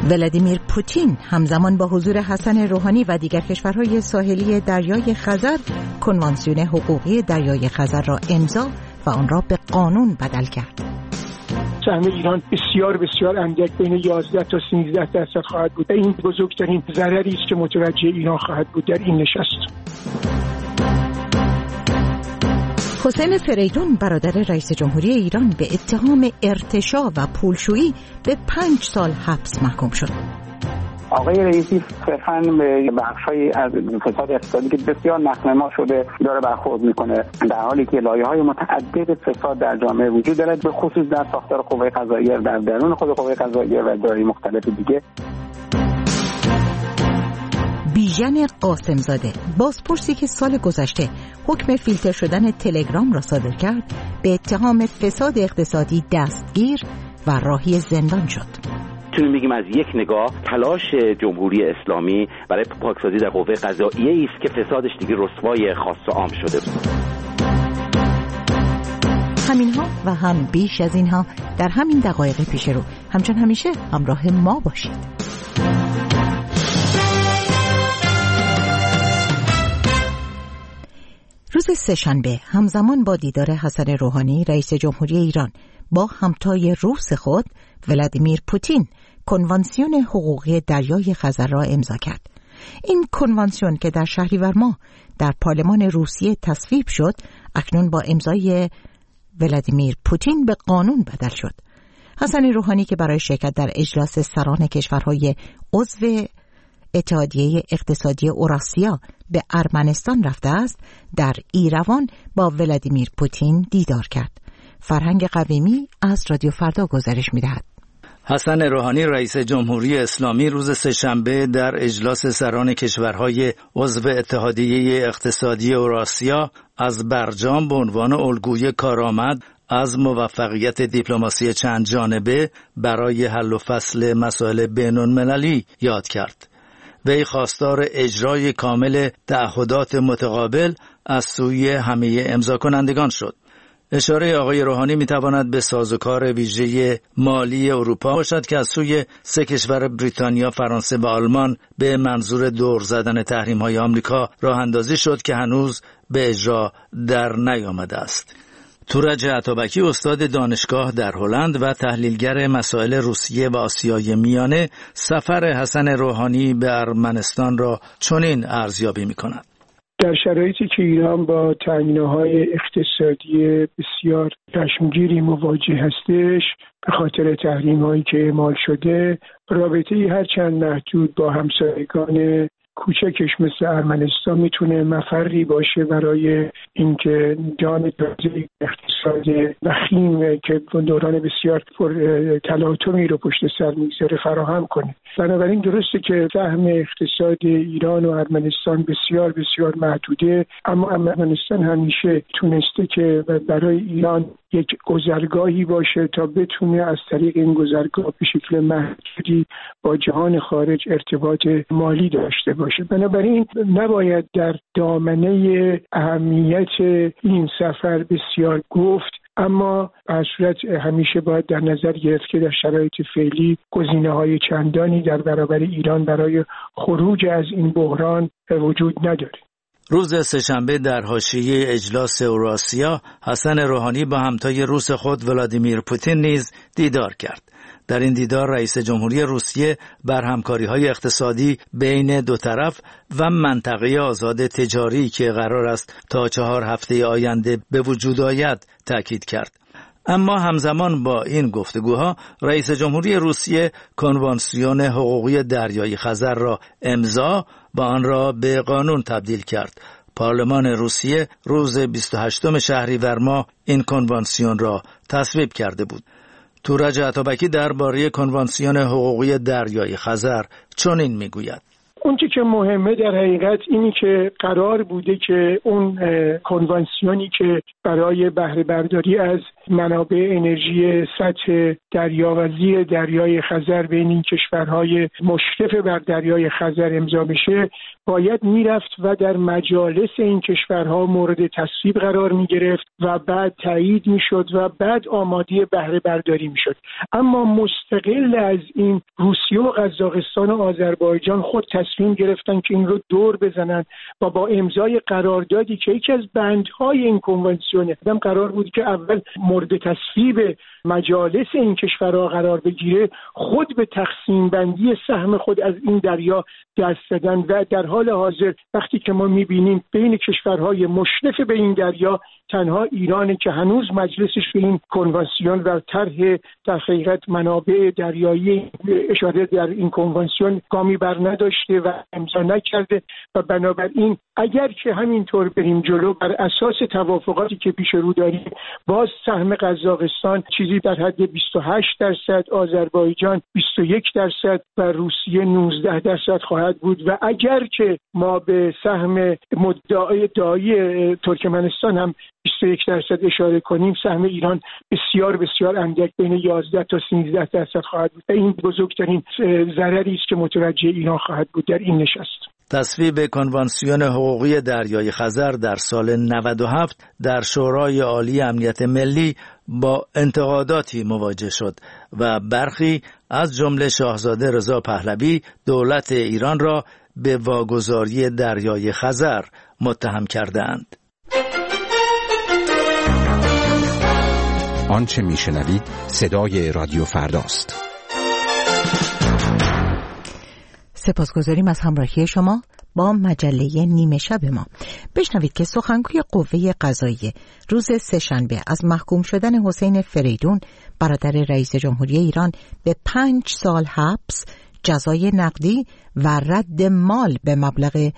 ولادیمیر پوتین همزمان با حضور حسن روحانی و دیگر کشورهای ساحلی دریای خزر کنوانسیون حقوقی دریای خزر را امضا و آن را به قانون بدل کرد. سهم ایران بسیار اندک بین 11 تا 13% خواهد بود. این بزرگترین ضرری است که متوجه ایران خواهد بود در این نشست. حسین فریدون برادر رئیس جمهوری ایران به اتهام ارتشاء و پولشویی به 5 سال حبس محکوم شد. آقای رئیسی صرفاً به بخشی از فساد اقتصادی که بسیار نقل شده داره برخورد میکنه، در حالی که لایه‌های متعدد فساد در جامعه وجود دارد، به خصوص در ساختار قوه قضاییه، در درون خود قوه قضاییه و دارای مختلف دیگه. بیژن قاسمزاده، بازپرسی که سال گذشته حکم فیلتر شدن تلگرام را صادر کرد، به اتهام فساد اقتصادی دستگیر و راهی زندان شد. میتونیم بگیم از یک نگاه تلاش جمهوری اسلامی برای پاکسازی در قوه قضاییه است که فسادش دیگه رسوای خاص و عام شده. همینها و هم بیش از اینها در همین دقایق پیش رو. همچون همیشه همراه ما باشید. روز سه‌شنبه همزمان با دیدار حسن روحانی رئیس جمهوری ایران با همتای روس خود ولادیمیر پوتین کنوانسیون حقوقی دریای خزر را امضا کرد. این کنوانسیون که در شهریور ماه در پارلمان روسیه تصویب شد، اکنون با امضای ولادیمیر پوتین به قانون بدل شد. حسن روحانی که برای شرکت در اجلاس سران کشورهای عضو اتحادیه اقتصادی اوراسیا به ارمنستان رفته است، در ایروان با ولادیمیر پوتین دیدار کرد. فرهنگ قویمی از رادیو فردا گزارش می‌دهد. حسن روحانی رئیس جمهوری اسلامی روز سه‌شنبه در اجلاس سران کشورهای عضو اتحادیه اقتصادی اوراسیا از برجام به عنوان الگوی کارآمد از موفقیت دیپلماسی چند جانبه برای حل و فصل مسائل بین‌المللی یاد کرد. وی خواستار اجرای کامل تعهدات متقابل از سوی همه امضا کنندگان شد. اشاره آقای روحانی میتواند به سازوکار ویژه مالی اروپا باشد که از سوی 3 کشور بریتانیا، فرانسه و آلمان به منظور دور زدن تحریم‌های آمریکا راه اندازی شد که هنوز به اجرا در نیامده است. تورج عطابکی استاد دانشگاه در هلند و تحلیلگر مسائل روسیه و آسیای میانه سفر حسن روحانی به ارمنستان را چنین ارزیابی می‌کند. در شرایطی که ایران با تأمین‌های اقتصادی بسیار چشمگیری مواجه هستش به خاطر تحریم‌هایی که اعمال شده، رابطه‌ای هرچند محدود با همسایگان کوچکش مثل ارمنستان میتونه مفری باشه برای اینکه جان تازه اقتصاد وخیم که دوران بسیار تلاطمی رو پشت سر میگذاره فراهم کنه. بنابراین درسته که سهم اقتصاد ایران و ارمنستان بسیار محدوده، اما ارمنستان همیشه تونسته که برای ایران یک گذرگاهی باشه تا بتونه از طریق این گذرگاه به شکل محدودی با جهان خارج ارتباط مالی داشته باشه. بنابراین نباید در دامنه اهمیت این سفر بسیار گفت، اما به صورت همیشه باید در نظر گرفت که در شرایط فعلی گزینه‌های چندانی در برابر ایران برای خروج از این بحران وجود نداره. روز سه‌شنبه در حاشیه اجلاس اوراسیا حسن روحانی با همتای روس خود ولادیمیر پوتین نیز دیدار کرد. در این دیدار رئیس جمهوری روسیه بر همکاری‌های اقتصادی بین دو طرف و منطقه آزاد تجاری که قرار است تا 4 هفته آینده به وجود آید تاکید کرد. اما همزمان با این گفتگوها رئیس جمهوری روسیه کنوانسیون حقوقی دریای خزر را امضا و آن را به قانون تبدیل کرد. پارلمان روسیه روز 28 شهریور ماه این کنوانسیون را تصویب کرده بود. تورج عطابکی درباره کنوانسیون حقوقی دریای خزر چنین میگوید: اون که مهمه در حقیقت اینی که قرار بوده که اون کنوانسیونی که برای بهره برداری از منابع انرژی سطح دریاوزی دریای خزر بین این کشورهای مشرف بر دریای خزر امضا بشه، باید میرفت و در مجالس این کشورها مورد تصویب قرار میگرفت و بعد تایید میشد و بعد آماده بهره برداری میشد. اما مستقل از این روسیه و قزاقستان و آذربایجان خود تصمیم گرفتن که این رو دور بزنن و با امضای قراردادی که یکی از بندهای این کنوانسیونه قرار بود که اول مورد تصویب مجالس این کشورها قرار بگیره، خود به تقسیم بندی سهم خود از این دریا دست دادن و در حال حاضر وقتی که ما میبینیم بین کشورهای مشرف به این دریا تنها ایرانه که هنوز مجلسش به این کنوانسیون و طرح در حقیقت منابع دریایی اشاره در این کنوانسیون گامی بر نداشته و امضا نکرده و بنابراین اگر که همینطور بریم جلو بر اساس توافقاتی که پیش رو داریم باز سهم قزاقستان چیزی در حد 28%، آذربایجان 21% و روسیه 19% خواهد بود و اگر که ما به سهم مدعای دایی ترکمنستان هم 21% اشاره کنیم، سهم ایران بسیار بسیار اندک بین 11 تا 13% خواهد بود. این بزرگترین ضرری است که متوجه ایران خواهد بود در این نشست. تصویب کنوانسیون حقوقی دریای خزر در سال 97 در شورای عالی امنیت ملی با انتقاداتی مواجه شد و برخی از جمله شاهزاده رضا پهلوی دولت ایران را به واگذاری دریای خزر متهم کردند. آنچه میشنوید صدای رادیو فرداست. سپاسگزاریم از همراهی شما با مجله نیمه شب ما. بشنوید که سخنگوی قوه قضاییه روز سه‌شنبه از محکوم شدن حسین فریدون برادر رئیس جمهوری ایران به 5 سال حبس، جزای نقدی و رد مال به مبلغ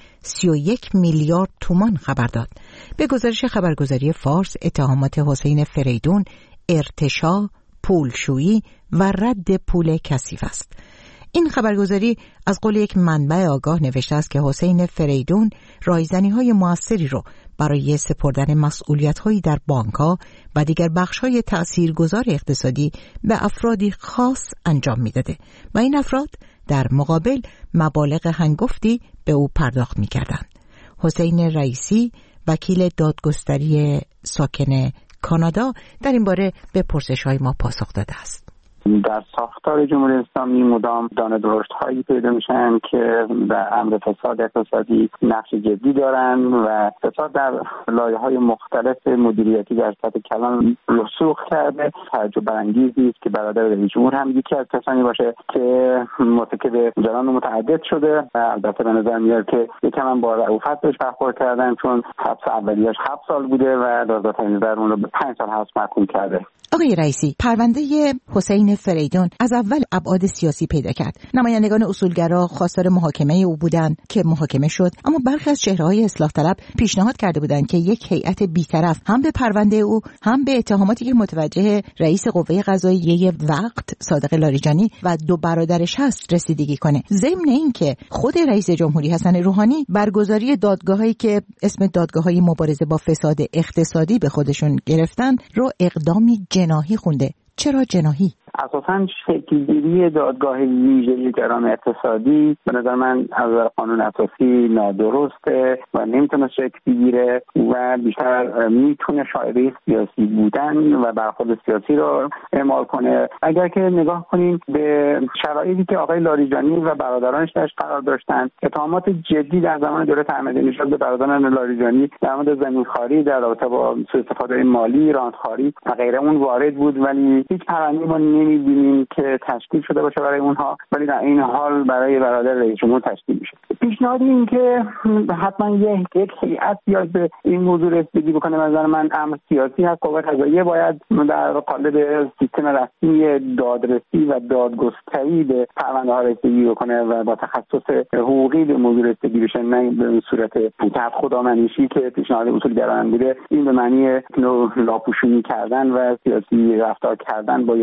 31 میلیارد تومان خبر داد. به گزارش خبرگزاری فارس، اتهامات حسین فریدون ارتشاء، پولشویی و رد پول کثیف است. این خبرگزاری از قول یک منبع آگاه نوشته است که حسین فریدون رایزنی‌های موثری رو برای سپردن مسئولیت‌هایی در بانک‌ها و دیگر بخش‌های تأثیرگذار اقتصادی به افرادی خاص انجام می‌داده و این افراد در مقابل مبالغ هنگفتی به او پرداخت می‌کردند. حسین رئیسی، وکیل دادگستری ساکن کانادا، در این باره به پرسش‌های ما پاسخ داده است. در ساختار جمهوری اسلامی مدام دانه درشت‌هایی پیدا میشن که در امر فساد اقتصادی نقش جدی دارن و فساد در لایه‌های مختلف مدیریتی در سطح کلان رسوخ کرده. تعجب برانگیزی است که برادر رئیس جمهور هم یکی از کسانی باشه که مرتکب جرائم متعدد شده و البته به نظر میاد که یکم هم با رأفت بهش برخورد کردن، چون حبس اولیه‌اش 7 سال بوده و دادگاه نظر اون رو به 5 سال حبس محکوم کرده. آقای رئیسی، پرونده حسین فریدون از اول ابعاد سیاسی پیدا کرد. نمایندگان اصولگرا خواستار محاکمه او بودند که محاکمه شد، اما برخی از چهره‌های اصلاح طلب پیشنهاد کرده بودند که یک هیئت بی‌طرف هم به پرونده او هم به اتهاماتی که متوجه رئیس قوه قضاییه وقت صادق لاریجانی و 2 برادرش هست رسیدگی کنه. ضمن اینکه خود رئیس جمهوری حسن روحانی برگزاری دادگاه‌هایی که اسم دادگاه‌های مبارزه با فساد اقتصادی به خودشون گرفتن رو اقدامی جناحی خونده. چرا جناحی؟ اساساً شکل‌گیری دادگاه ویژه جرائم اقتصادی به نظر من از قانون اساسی نادرسته و نمیتونه شکل بگیره و بیشتر میتونه شایعه سیاسی بودن و برخورد سیاسی رو اعمال کنه. اگر که نگاه کنیم به شرایطی که آقای لاریجانی و برادرانش درش قرار داشتن، اتهامات جدی در زمان دولت احمدی‌نژاد به برادران لاریجانی در مورد زمینخواری در رابطه با سوء استفاده مالی، راندخواری و غیره اون وارد بود، ولی هیچ پرونده‌ای ما نمی‌بینیم که تشکیل شده باشه برای اونها، ولی در این حال برای برادر رئیس جمهور تشکیل میشه. پیشنهاد این که حتما یک هیئت بیاد به این موضوع رسیدگی بکنه، به نظر من امر سیاسی هست. قوه قضاییه باید در قالب سیستم رسمی دادرسی و دادگستری به پرونده ها رسیدگی بکنه و با تخصص حقوقی به موضوع رسیدگی بشه، نه به صورت خودآمنشی که پیشنهاد اصولگرایان بوده. این به معنی لاپوشونی کردن و سیاسی رفتار کردن با یک امر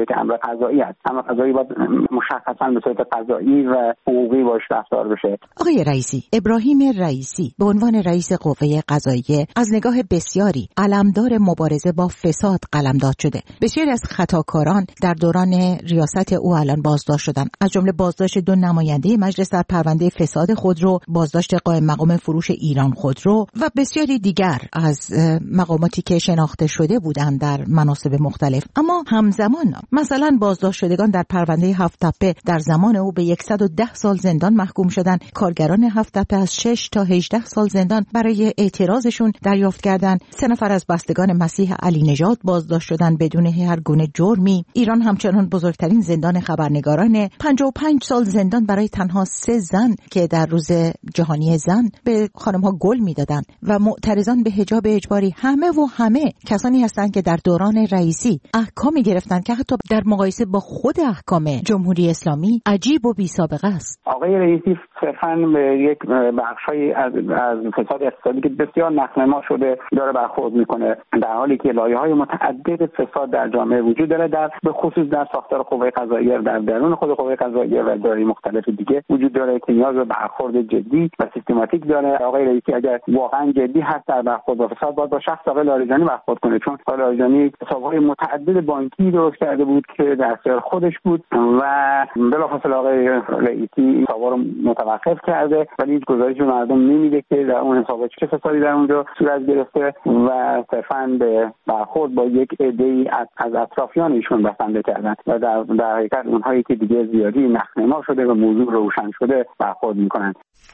قضایی است. امر قضایی باید مشخصاً به صورت قضایی و حقوقی باش رفتار بشه. آقای رئیسی، ابراهیم رئیسی به عنوان رئیس قوه قضاییه از نگاه بسیاری علمدار مبارزه با فساد قلمداد شده. بسیاری از خطاکاران در دوران ریاست او الان بازداشت شدن، از جمله بازداشت 2 نماینده مجلس در پرونده فساد خودرو، بازداشت قائم مقام فروش ایران خودرو و بسیاری دیگر از مقاماتی که شناخته شده بودند در مناصب مختلف. اما همزمان مثلا بازداشت شدگان در پرونده 7 تپه در زمان او به 110 سال زندان محکوم شدند. کارگران 7 تپه از 6 تا 18 سال زندان برای اعتراضشون دریافت کردند. 3 نفر از بستگان مسیح علی نژاد بازداشت شدند بدون هر گونه جرمی. ایران همچنان بزرگترین زندان خبرنگاران، 55 سال زندان برای تنها 3 زن که در روز جهانی زن به خانم‌ها گل میدادند و معترضان به حجاب اجباری. همه کسانی هستند که در دوران رئیسی احکامی گرفتند که حتی در مقایسه با خود احکام جمهوری اسلامی عجیب و بی‌سابقه است. آقای رئیسی صرفاً به یک بخشی از فساد اقتصادی که بسیار نقل‌ما شده داره برخورد میکنه، در حالی که لایه‌های متعدد فساد در جامعه وجود داره، به خصوص در ساختار قوه قضاییه، در درون خود قوه قضاییه و دارای مختلف دیگه وجود داره که نیاز به برخورد جدی و سیستماتیک داره. آقای رئیسی اگر واقعاً جدی هست در برخورد با فساد، باید با شخص آقای لاریجانی برخورد کنه، چون آقای لاریجانی حساب‌های متعدد بانکی درست کرده بود که در اختیار خودش بود و بلافاصله آقای رئیسی این حساب‌ها رو متوقف کرده، ولی هیچ گزارشی به مردم نمیده که در اون حسابات چه فسادی در اونجا صورت گرفته و صرفاً به برخورد با یک عده‌ای از اطرافیان ایشون بسنده کردن و در حقیقت اونهایی که دیگه زیادی نخنما شده و موضوع روشن شده برخورد میکنن.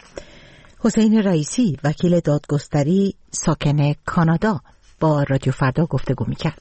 حسین رئیسی، وکیل دادگستری ساکن کانادا، با رادیو فردا گفتگو میکرد.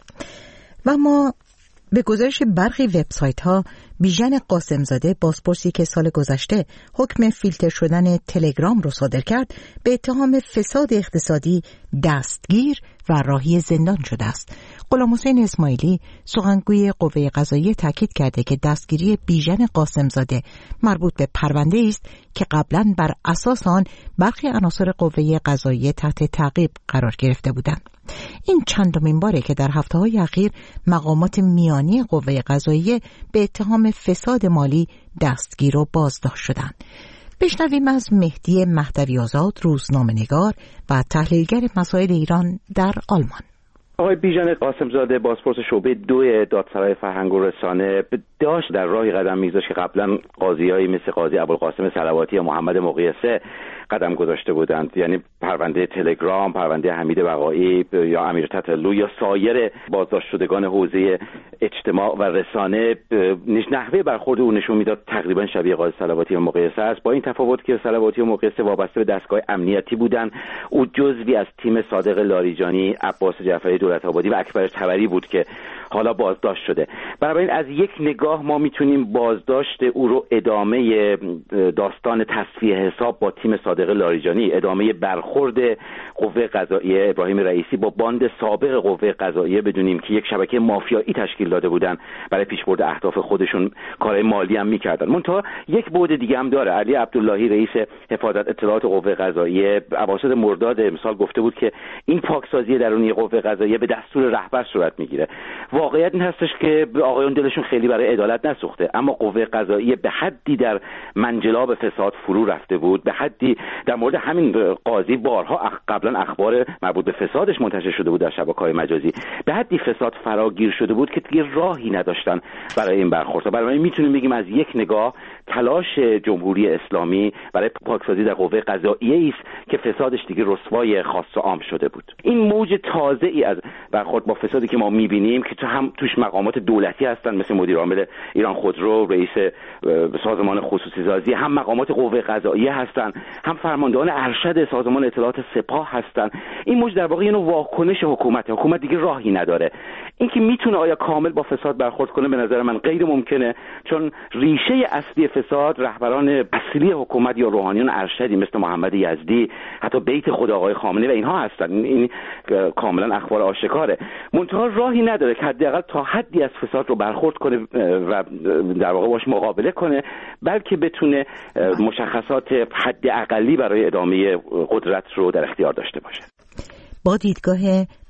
و ما به گزارش برخی وبسایت‌ها، بیژن قاسمزاده، بازپرسی که سال گذشته حکم فیلتر شدن تلگرام رو صادر کرد، به اتهام فساد اقتصادی دستگیر و راهی زندان شده است. غلامحسین اسماعیلی، سخنگوی قوه قضاییه، تاکید کرده که دستگیری بیژن قاسمزاده مربوط به پرونده است که قبلاً بر اساس آن برخی عناصر قوه قضاییه تحت تعقیب قرار گرفته بودند. این چندمین باره که در هفته‌های اخیر مقامات میانی قوه قضاییه به اتهام فساد مالی دستگیر و بازداشت شدند. بشنویم از مهدی مهدوی‌آزاد، روزنامه‌نگار و تحلیلگر مسائل ایران در آلمان. آقای بیژن قاسمزاده، بازپرس شعبه 2 دادسرای فرهنگ و رسانه، داشت در راهی قدم می‌گذاشت که قبلا قاضیایی مثل قاضی ابوالقاسم صلواتی یا محمد مقیسه قدم گذاشته بودند، یعنی پرونده تلگرام، پرونده حمید بقایی یا امیر تتلو یا سایر بازداشت شدگان حوزه اجتماع و رسانه، نحوه برخورد او نشون میداد تقریبا شبیه قاضی صلواتی و مقیسه است، با این تفاوت که صلواتی و مقیسه وابسته به دستگاه امنیتی بودند، او جزوی از تیم صادق لاریجانی، عباس جعفری دولت‌آبادی و اکبر طبری بود که حالا بازداشت شده. بنابراین از یک نگاه ما میتونیم بازداشت او رو ادامه داستان تصفیه حساب با تیم صادق لاریجانی، ادامه برخورد قوه قضاییه ابراهیم رئیسی با باند سابق قوه قضاییه بدونیم که یک شبکه مافیایی تشکیل داده بودن برای پیشبرد اهداف خودشون، کارهای مالی هم میکردن. منتها یک بعد دیگه هم داره. علی عبداللهی رئیس حفاظت اطلاعات قوه قضاییه اواسط مرداد امسال گفته بود که این پاکسازی درونی قوه قضاییه به دستور رهبر صورت میگیره. واقعیت این هستش که آقایون دلشون خیلی برای عدالت نسوخته، اما قوه قضاییه به حدی در منجلاب فساد فرو رفته بود، به حدی در مورد همین قاضی بارها قبلا اخبار مربوط به فسادش منتشر شده بود در شبکه‌های مجازی، به حدی فساد فراگیر شده بود که دیگه راهی نداشتن برای این برخورد. برای میتونیم بگیم از یک نگاه تلاش جمهوری اسلامی برای پاکسازی در قوه قضاییه است که فسادش دیگه رسوای خاص و عام شده بود. این موج تازه‌ای از برخورد با فسادی که ما می‌بینیم که هم توش مقامات دولتی هستن مثل مدیر عامل ایران خودرو، رئیس سازمان خصوصی سازی، هم مقامات قوه قضاییه هستن، هم فرماندهان ارشد سازمان اطلاعات سپاه هستن. این موج در واقع یه نوع واکنش حکومت دیگه راهی نداره. اینکه میتونه آیا کامل با فساد برخورد کنه به نظر من غیر ممکنه، چون ریشه اصلی فساد رهبران اصلی حکومت یا روحانیون ارشدی مثل محمد یزدی، حتی بیت خود آقای خامنه‌ای و اینها هستن. این کاملا اخبار آشکاره. منتها راهی نداره که حداقل تا حدی از فساد رو برخورد کنه و در واقع باش مقابله کنه، بلکه بتونه مشخصات حد اقلی برای ادامه قدرت رو در اختیار داشته باشه. با دیدگاه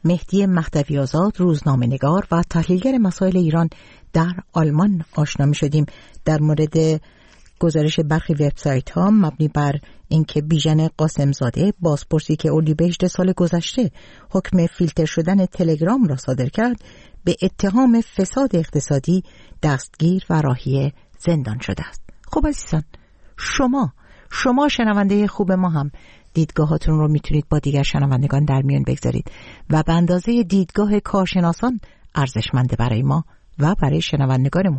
مهدی مهدوی آزاد، روزنامه‌نگار و تحلیلگر مسائل ایران در آلمان آشنا می‌شدیم. در مورد گزارش برخی وبسایت‌ها مبنی بر اینکه بیژن قاسمزاده، بازپرسی که اردیبهشت سال گذشته حکم فیلتر شدن تلگرام را صادر کرد، به اتهام فساد اقتصادی دستگیر و راهی زندان شده است. خب عزیزان، شما شنونده خوب ما هم دیدگاهاتون رو میتونید با دیگر شنوندگان در میان بگذارید و به اندازه دیدگاه کارشناسان ارزشمنده برای ما و برای شنوندگانمون.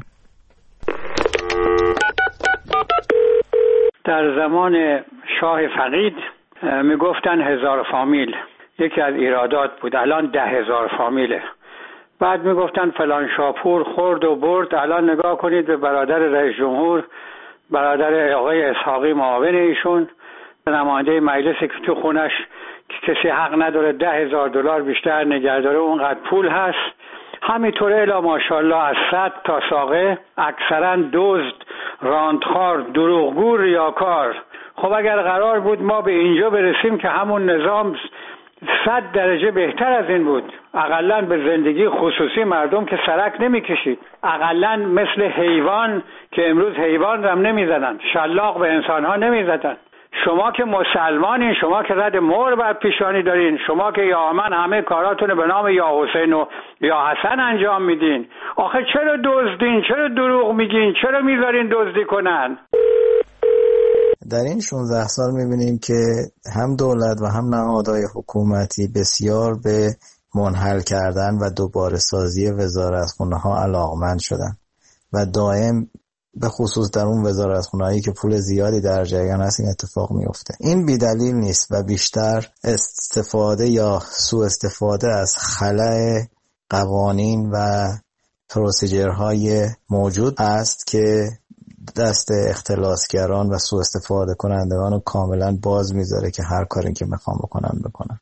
در زمان شاه فقید میگفتن 1000 فامیل یکی از ایرادات بود، الان 10,000 فامیله. بعد میگفتن فلان شاپور خورد و برد، الان نگاه کنید به برادر رئیس جمهور، برادر آقای اسحاقی معاون ایشون، نماینده مجلسی که تو خونش کسی حق نداره $10,000 بیشتر نگهداره، اونقدر پول هست. همینطوره الا ماشاءالله از صد تا ساقه اکثرا دزد، راندخوار، دروغگو، ریاکار. خب اگر قرار بود ما به اینجا برسیم که همون نظام 100 درجه بهتر از این بود، اقلن به زندگی خصوصی مردم که سرک نمیکشید، اقلن مثل حیوان که امروز حیوان رم نمیزدن، شلاق به انسانها نمیزدن. شما که مسلمانین، شما که رد مهر بر پیشانی دارین، شما که یا من همه کاراتون به نام یا حسین و یا حسن انجام میدین، آخه چرا دزدین؟ چرا دروغ میگین؟ چرا میذارین دزدی کنن؟ در این 16 سال میبینیم که هم دولت و هم نهادهای حکومتی بسیار به منحل کردن و دوباره سازی وزارتخونه ها علاقمند شدن و دائم به خصوص در اون وزارتخونه‌ای که پول زیادی در جریان هست این اتفاق میفته. این بی‌دلیل نیست و بیشتر استفاده یا سوء استفاده از خلأ قوانین و پروسیجرهای موجود است که دست اختلاسگران و سوء استفاده کنندگان رو کاملا باز میذاره که هر کاری که میخوام بکنن.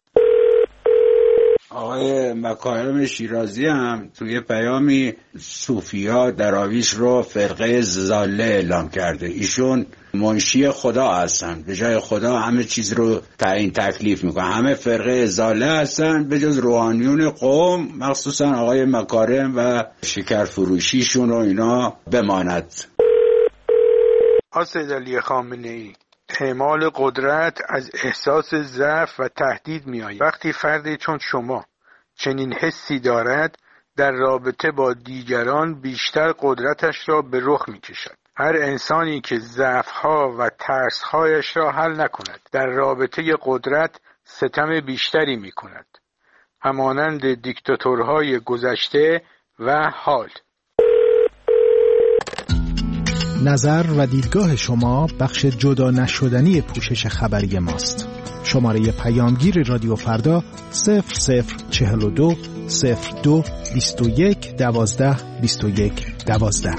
آقای مکارم شیرازی هم توی پیامی صوفی‌ها دراویش رو فرقه ضاله اعلام کرده. ایشون منشی خدا هستن، به جای خدا همه چیز رو تعیین تکلیف میکنن. همه فرقه ضاله هستن به جز روحانیون قوم، مخصوصا آقای مکارم و شکرفروشیشون رو اینا بماند. سید علی خامنه‌ای، اعمال قدرت از احساس ضعف و تهدید می‌آید. وقتی فردی چون شما چنین حسی دارد، در رابطه با دیگران بیشتر قدرتش را به رخ می‌کشد. هر انسانی که ضعف‌ها و ترس‌هایش را حل نکند، در رابطه قدرت ستم بیشتری می‌کند، همانند دیکتاتورهای گذشته و حال. نظر و دیدگاه شما بخش جدا نشدنی پوشش خبری ماست. شماره پیامگیر رادیو فردا 0042 02 21 12 21 12.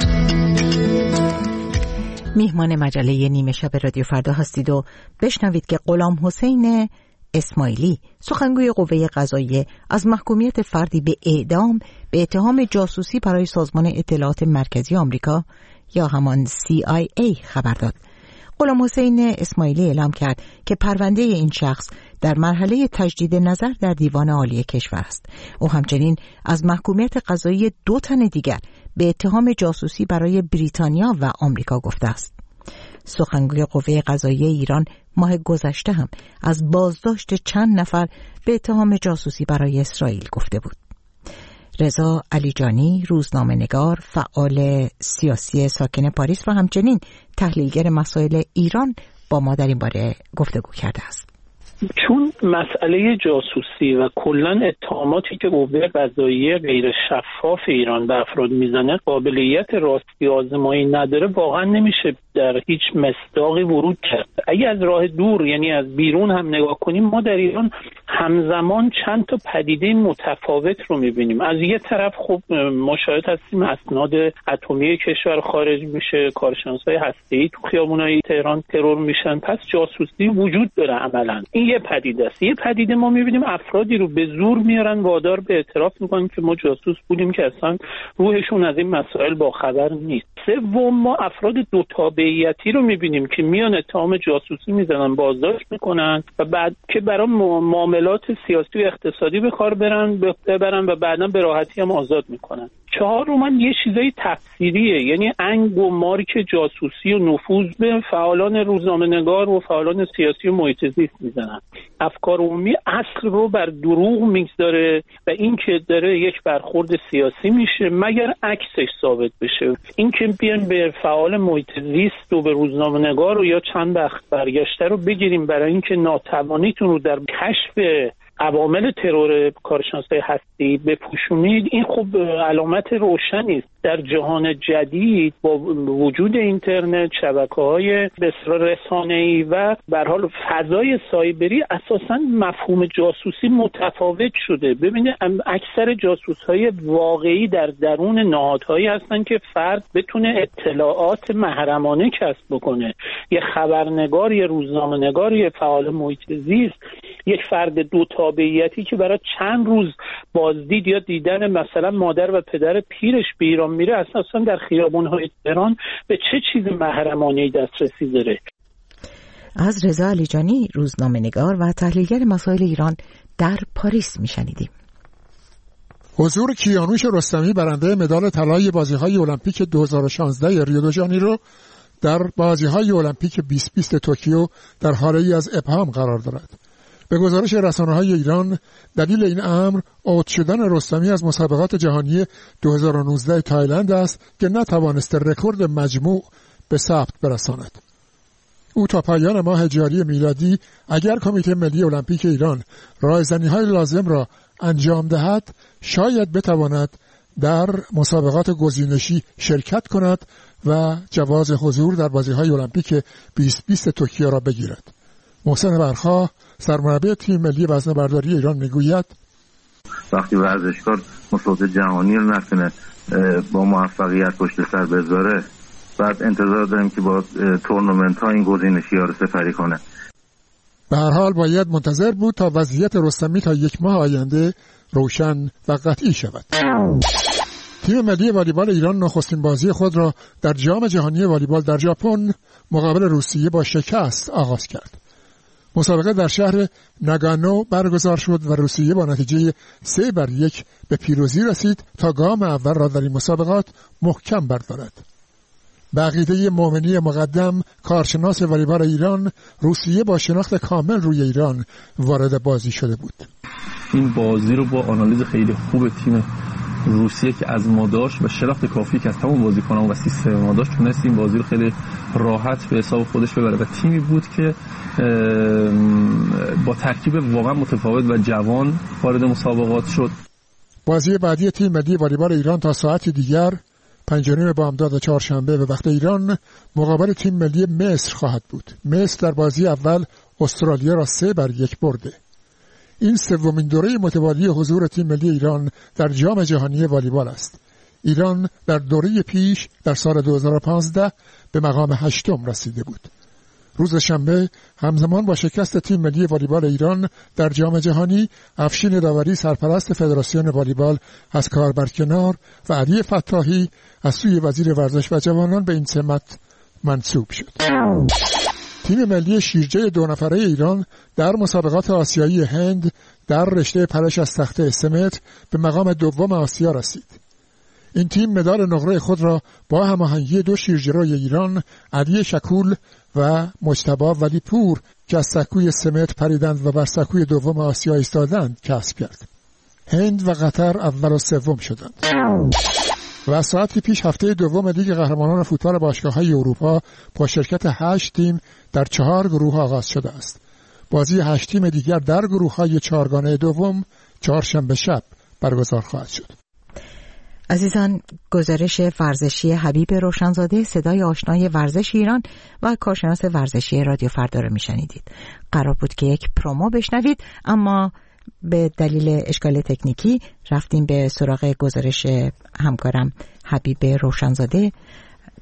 میهمان مجله نیمه شب رادیو فردا هستید و بشنوید که غلام حسین اسماعیلی، سخنگوی قوه قضاییه، از محکومیت فردی به اعدام به اتهام جاسوسی برای سازمان اطلاعات مرکزی آمریکا یا همان CIA خبر داد. غلام حسین اسماعیلی اعلام کرد که پرونده این شخص در مرحله تجدید نظر در دیوان عالی کشور است. او همچنین از محکومیت قضایی 2 تن دیگر به اتهام جاسوسی برای بریتانیا و آمریکا گفته است. سخنگوی قوه قضاییه ایران ماه گذشته هم از بازداشت چند نفر به اتهام جاسوسی برای اسرائیل گفته بود. رضا علیجانی، روزنامه‌نگار، فعال سیاسی ساکن پاریس و همچنین تحلیلگر مسائل ایران با ما در این باره گفتگو کرده است. چون مسئله جاسوسی و کلاً اتهاماتی که قوه قضاییه غیر شفاف ایران به افراد میزنه قابلیت راستی آزمایی نداره، واقعا نمیشه در هیچ مصداقی ورود کرد. اگه از راه دور، یعنی از بیرون هم نگاه کنیم، ما در ایران همزمان چند تا پدیده متفاوت رو میبینیم. از یه طرف خب ما شاهد هستیم اسناد اتمی کشور خارج میشه، کارشناسای هسته‌ای تو خیابونای تهران ترور میشن، پس جاسوسی وجود داره عملاً. این یه پدیده است. یه پدیده ما میبینیم افرادی رو به زور میارن، وادار به اعتراف میکنن که ما جاسوس بودیم که اصلا روحشون از این مسائل با خبر نیست. سوم ما افراد دو تابعیتی رو میبینیم که میان اتهام جاسوسی میزنن، بازداشت میکنن و بعد که برای معاملات سیاسی و اقتصادی به کار ببرن و بعدا به راحتی هم آزاد میکنن. چهارم یه چیزای تفسیریه، یعنی انگ و مارک جاسوسی و نفوذ به فعالان روزنامه‌نگار و فعالان سیاسی و محیط زیست میزنن. افکار عمومی اصل رو بر دروغ میگذاره و این که داره یک برخورد سیاسی میشه مگر عکسش ثابت بشه. این که بیان به فعال محیط زیست و به روزنامه‌نگار و یا چند وقت برگشته رو بگیریم برای اینکه ناتوانیتون رو در کشف عوامل ترور کارشناسای هستی بپوشونید، این خب علامت روشنی است. در جهان جدید با وجود اینترنت، شبکه‌های بسیار رسانه‌ای و به هر حال فضای سایبری اساساً مفهوم جاسوسی متفاوت شده. ببینید اکثر جاسوس‌های واقعی در درون نهادهایی هستن که فرد بتونه اطلاعات محرمانه کسب بکنه. یه خبرنگار، یه روزنامه‌نگار، یه فعال محیط زیست، یک فرد دو تابعیتی که برای چند روز بازدید یا دیدن مثلا مادر و پدر پیرش به ایران میره، اساسا در خیابان‌های تهران به چه چیز محرمانه‌ای دسترسی داره؟ از رضا علیجانی، روزنامه‌نگار و تحلیلگر مسائل ایران در پاریس میشنیدیم. حضور کیانوش رستمی برنده مدال طلای بازی‌های المپیک 2016 ریو دو ژانیرو در بازی‌های المپیک 2020 توکیو در حاله‌ای از ابهام قرار دارد. به گزارش رسانه‌های ایران، دلیل این امر عود شدن رستمی از مسابقات جهانی 2019 تایلند است که نتوانست رکورد مجموع به ثبت برساند. او تا پایان ماه جاری میلادی اگر کمیته ملی المپیک ایران رایزنی‌های لازم را انجام دهد، شاید بتواند در مسابقات گزینشی شرکت کند و جواز حضور در بازی‌های المپیک 2020 توکیو را بگیرد. محسن برخا، سرمربی تیم ملی وزنه‌برداری ایران، میگوید وقتی ورزشکار مسابقات جهانی رو نتونه با موفقیت پشت سر بذاره، بعد انتظار داریم که با تورنمنت ها این گزینشی‌ها رو سپری کنه. به هر حال باید منتظر بود تا وضعیت رستمی تا یک ماه آینده روشن و قطعی شود. تیم ملی والیبال ایران نخستین بازی خود را در جام جهانی والیبال در ژاپن مقابل روسیه با شکست آغاز کرد. مسابقه در شهر ناگانو برگزار شد و روسیه با نتیجه 3-1 به پیروزی رسید تا گام اول را در این مسابقات محکم بردارد. به عقیده مومنی مقدم، کارشناس والیبال ایران، روسیه با شناخت کامل روی ایران وارد بازی شده بود. این بازی رو با آنالیز خیلی خوب تیم روسیه که از ما داشت و شناخت کافی که از تمام بازیکنان و سیستم ما داشت، تونست این بازی رو خیلی راحت به حساب خودش ببره و تیمی بود که با ترکیب واقعا متفاوت و جوان وارد مسابقات شد. بازی بعدی تیم ملی والیبال ایران تا ساعتی دیگر 5:30 بامداد چهارشنبه به وقت ایران مقابل تیم ملی مصر خواهد بود. مصر در بازی اول استرالیا را 3-1 برده. این سومین دوره متوالی حضور تیم ملی ایران در جام جهانی والیبال است. ایران در دوره پیش در سال 2015 به مقام 8 رسیده بود. روز شنبه همزمان با شکست تیم ملی والیبال ایران در جام جهانی، افشین داوری سرپرست فدراسیون والیبال از کار برکنار و علی فتاحی از سوی وزیر ورزش و جوانان به این سمت منصوب شد. تیم ملی شیرجه 2 نفره ایران در مسابقات آسیایی هند در رشته پرش از تخته 3 متر به مقام دوم آسیا رسید. این تیم مدال نقره خود را با هماهنگی 2 شیرجه‌روی ایران، علی شکول و مجتبی ولیپور که از سکوی 3 متر پریدند و بر سکوی دوم آسیا ایستادند کسب کرد. هند و قطر اول و سوم شدند. و ساعتی پیش هفته دوم لیگ قهرمانان فوتبال باشگاه‌های اروپا با شرکت 8 تیم در 4 گروه آغاز شده است. بازی 8 تیم دیگر در گروه‌های 4گانه دوم چهارشنبه شب برگزار خواهد شد. عزیزان، گزارش ورزشی حبیب روشنزاده، صدای آشنای ورزش ایران و کارشناس ورزشی رادیو فردا رو میشنیدید. قرار بود که یک پرومو بشنوید، اما به دلیل اشکال تکنیکی رفتیم به سراغ گزارش همکارم حبیب روشنزاده،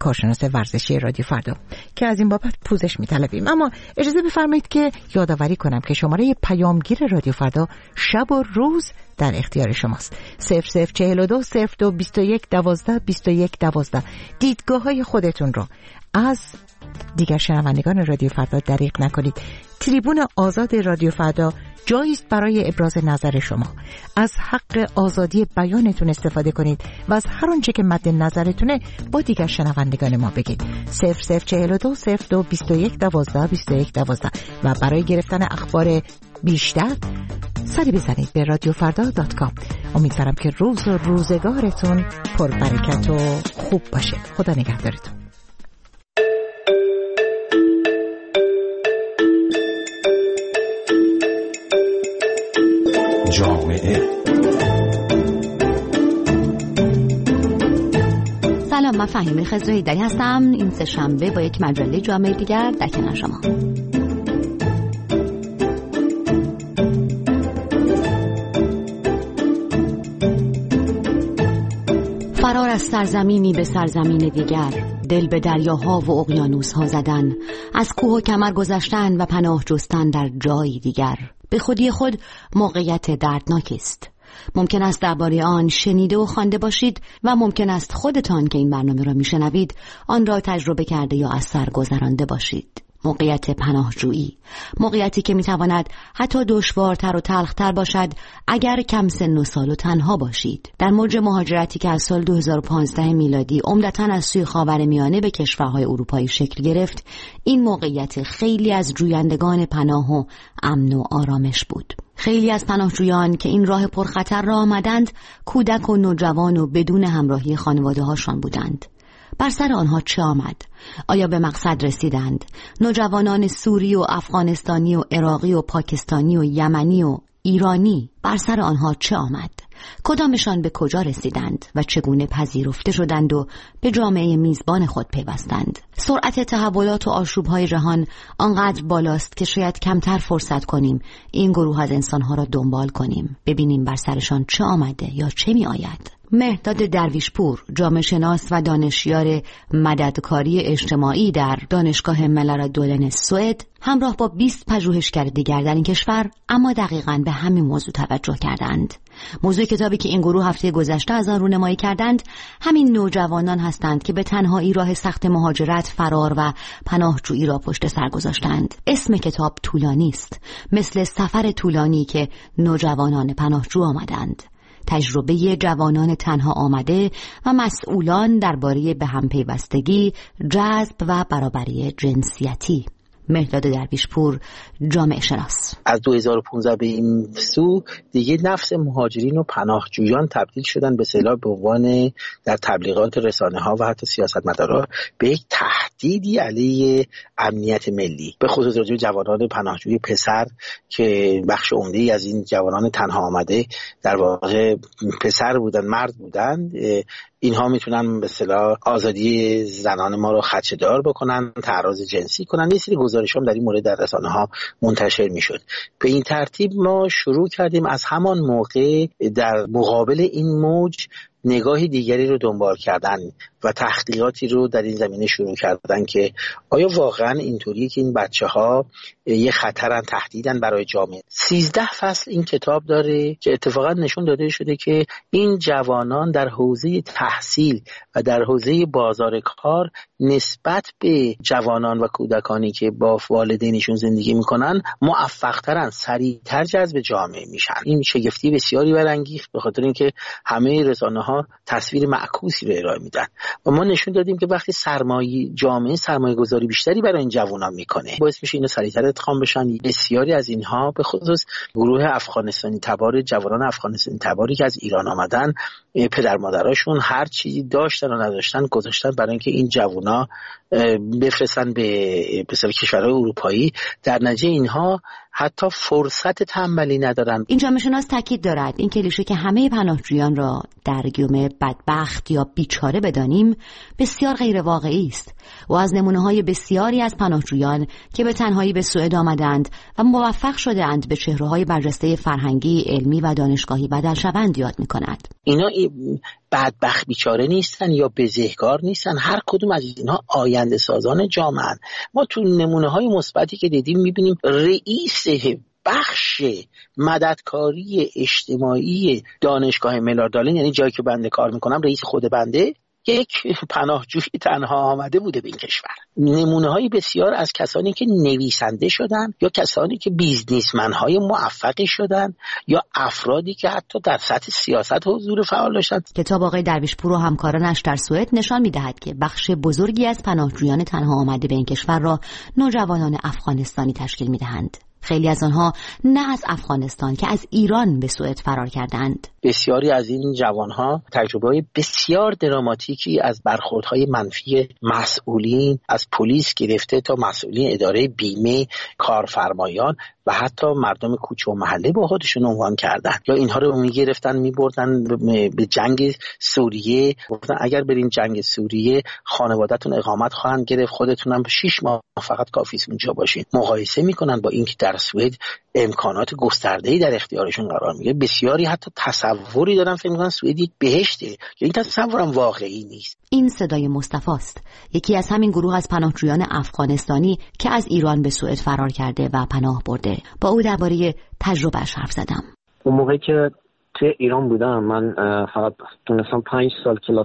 کارشناس ورزشی رادیو فردا که از این بابت پوزش می‌طلبیم. اما اجازه بفرمایید که یادآوری کنم که شماره پیامگیر رادیو فردا شب و روز در اختیار شماست. 0042 02 21 12 21 12. دیدگاه‌های خودتون رو از دیگر شنوندگان رادیو فردا دریغ نکنید. تریبون آزاد رادیو فردا جایی است برای ابراز نظر شما. از حق آزادی بیانتون استفاده کنید و از هر آنچه که مد نظرتونه با دیگر شنوندگان ما بگید. 0042 02 21 12 21 12. و برای گرفتن اخبار بیشتر سری بزنید به radiofrda.com. امیدوارم که روز و روزگارتون پر برکت و خوب باشه. خدا نگهدارتون. جامعه. سلام، من فهیمه خضره‌ایدری هستم. این سه شنبه با یک مجله جامعه دیگر در کنار شما. فرار از سرزمینی به سرزمین دیگر، دل به دریاها و اقیانوس‌ها زدن، از کوه و کمر گذشتن و پناه جستن در جایی دیگر، به خودی خود موقعیت دردناکی است. ممکن است درباره آن شنیده و خوانده باشید و ممکن است خودتان که این برنامه را میشنوید آن را تجربه کرده یا از سر گذرانده باشید. موقعیت پناهجویی، موقعیتی که میتواند حتی دشوارتر و تلختر باشد اگر کم سن و سال و تنها باشید. در موج مهاجرتی که از سال 2015 میلادی عمدتاً از سوی خاورمیانه به کشورهای اروپایی شکل گرفت، این موقعیت خیلی از جویندگان پناه و امن و آرامش بود. خیلی از پناهجویان که این راه پرخطر را آمدند، کودک و نوجوان و بدون همراهی خانواده هاشان بودند. بر سر آنها چه آمد؟ آیا به مقصد رسیدند؟ نوجوانان سوری و افغانستانی و عراقی و پاکستانی و یمنی و ایرانی، بر سر آنها چه آمد؟ کدامشان به کجا رسیدند و چگونه پذیرفته شدند و به جامعه میزبان خود پیوستند؟ سرعت تحولات و آشوب‌های جهان آنقدر بالاست که شاید کمتر فرصت کنیم این گروه از انسانها را دنبال کنیم، ببینیم بر سرشان چه آمده یا چه می آید. مهرداد درویشپور، جامعه شناس و دانشیار مددکاری اجتماعی در دانشگاه ملارالدولن سوئد، همراه با 20 پژوهشگر دیگر در این کشور اما دقیقاً به همین موضوع توجه کردند. موضوع کتابی که این گروه هفته گذشته از آن رونمایی کردند همین نوجوانان هستند که به تنهایی راه سخت مهاجرت، فرار و پناهجویی را پشت سر گذاشتند. اسم کتاب طولانی است، مثل سفر طولانی که نوجوانان پناهجو آمدند. تجربه جوانان تنها آمده و مسئولان درباره به هم پیوستگی، جذب و برابری جنسیتی. مهرداد درویشپور، جامعه شناس. از 2015 به این سو دیگه نفس مهاجرین و پناهجویان تبدیل شدن به اصطلاح به عنوان در تبلیغات رسانه‌ها و حتی سیاستمدارا به یک تهدیدی علیه امنیت ملی، به خصوص راجع به جوانان پناهجوی پسر که بخش عمده‌ای از این جوانان تنها آمده در واقع پسر بودن، مرد بودن. اینها میتونن به اصطلاح آزادی زنان ما رو خدشه‌دار بکنن، تعرض جنسی کنن. یه سری گزارش‌ها در این مورد در رسانه‌ها منتشر میشد. به این ترتیب ما شروع کردیم از همان موقع در مقابل این موج نگاهی دیگری رو دنبال کردن و تحقیقاتی رو در این زمینه شروع کردن که آیا واقعا اینطوریه که این بچه‌ها یه خطرن، تهدیدن برای جامعه. 13 فصل این کتاب داره که اتفاقا نشون داده شده که این جوانان در حوزه تحصیل و در حوزه بازار کار نسبت به جوانان و کودکانی که با والدینشون زندگی میکنن موفق‌ترن، سریع‌تر جذب جامعه میشن. این شگفتی بسیاری برانگیخت، به خاطر اینکه همه رسانه‌ها تصویر معکوسی رو ارائه میدن و ما نشون دادیم که وقتی جامعه سرمایه گذاری بیشتری برای این جوانان میکنه، باعث میشه اینا سریعتر ادغام بشن. بسیاری از اینها به خصوص گروه افغانستانی تبار، جوانان افغانستانی تباری که از ایران آمدن، پدر مادراشون هر چیزی داشتن و نداشتن گذاشتن برای اینکه این جوونا بفرستن به کشورهای اروپایی. در نتیجه اینها حتی فرصت تنبلی ندارن. این جامعه شناس تاکید دارد این کلیشه که همه پناهجویان را در گیومه بدبخت یا بیچاره بدانیم بسیار غیر واقعی است و از نمونه‌های بسیاری از پناهجویان که به تنهایی به سوئد آمدند و موفق شده‌اند به چهره‌های برجسته فرهنگی، علمی و دانشگاهی بدل شوند یاد می‌کند. اینا بدبخت بیچاره نیستن یا بزهکار نیستن، هر کدوم از اینها آینده سازان جامعه. ما تو نمونه های مثبتی که دیدیم میبینیم رئیس بخش مددکاری اجتماعی دانشگاه ملاردالین، یعنی جایی که بنده کار میکنم، رئیس خود بنده یک پناهجوی تنها آمده بوده به این کشور. نمونه های بسیار از کسانی که نویسنده شدن یا کسانی که بیزنسمن های موفقی شدن یا افرادی که حتی در سطح سیاست حضور فعال داشتن. کتاب آقای درویشپور و همکارانش در سوئد نشان می‌دهد که بخش بزرگی از پناهجویان تنها آمده به این کشور را نوجوانان افغانستانی تشکیل می‌دهند. خیلی از آنها نه از افغانستان که از ایران به سوئد فرار کردند. بسیاری از این جوانها تجربه بسیار دراماتیکی از برخوردهای منفی مسئولین، از پلیس گرفته تا مسئولین اداره بیمه، کارفرمایان و حتی مردم کوچه و محله با خودشون عنوان کردن، یا اینها رو میگرفتن میبردن به جنگ سوریه، گفتن اگر برین جنگ سوریه خانواده‌تون اقامت خواهند گرفت، خودتون هم 6 ماه فقط کافی اونجا باشین. مقایسه میکنن با اینکه در سوئد امکانات گسترده‌ای در اختیارشون قرار میگیره. بسیاری حتی تصوری دارن فکر میکنن سوئد یک بهشته، که این تصورم واقعی نیست. این صدای مصطفی است، یکی از همین گروه از پناهجویان افغانستانی که از ایران به سوئد فرار کرده و پناه برده. با او درباره تجربه‌اش حرف زدم. اون موقعی که توی ایران بودم، من فقط تونستم 5 سال کلاس